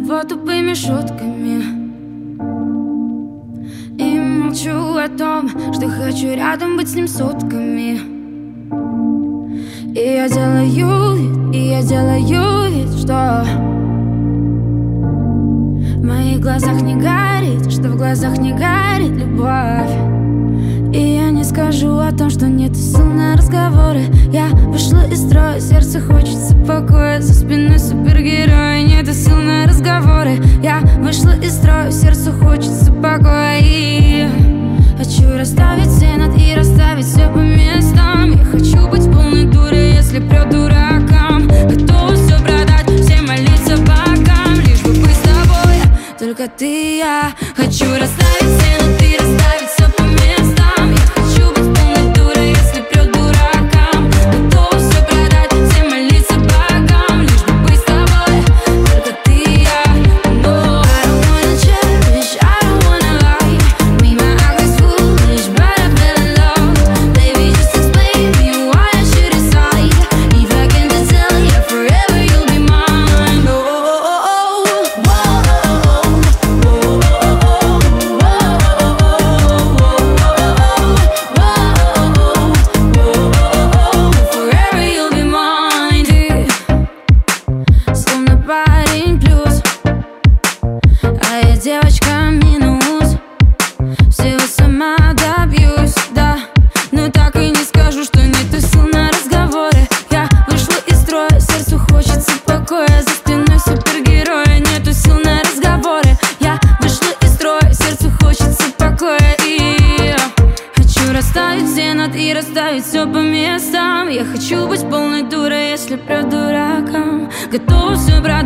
его тупыми шутками и молчу о том, что хочу рядом быть с ним сутками. И я делаю вид, что в моих глазах не горит, что в глазах не горит любовь. И я не скажу о том, что нет сил на разговоры. Я вышла из строя, сердце хочется покоя. За спиной супергероя, нет сил на разговоры. Я вышла из строя, сердцу хочется покоя. И хочу расставить все над и расставить все по местам. Я хочу быть полной дурой, если прет дуракам. Готова все продать, все молиться богам, лишь бы быть с тобой, только ты и я. Хочу расставить все над и расставить все по местам. Я хочу быть полной дурой, если прет дуракам. Готова все продать, все молиться богам, лишь бы быть с тобой, только ты и я. No, I don't wanna cherish, I don't wanna lie. Me, my heart is foolish, but I fell in love. Baby, just explain me why I should decide. If I can just tell you forever you'll be mine. Forever you'll be mine. Ты словно парень плюс, а я девочка минус. Всего сама добьюсь, да, но так и не скажу, что нету сил на разговоры. Я вышла из строя, сердцу хочется покоя. За спиной супергероя, нету сил на разговоры. Я вышла из строя, сердцу хочется покоя. И хочу расставить все над и расставить все по местам. Я хочу быть полной дурой, если прет дуракам. Готова все брать,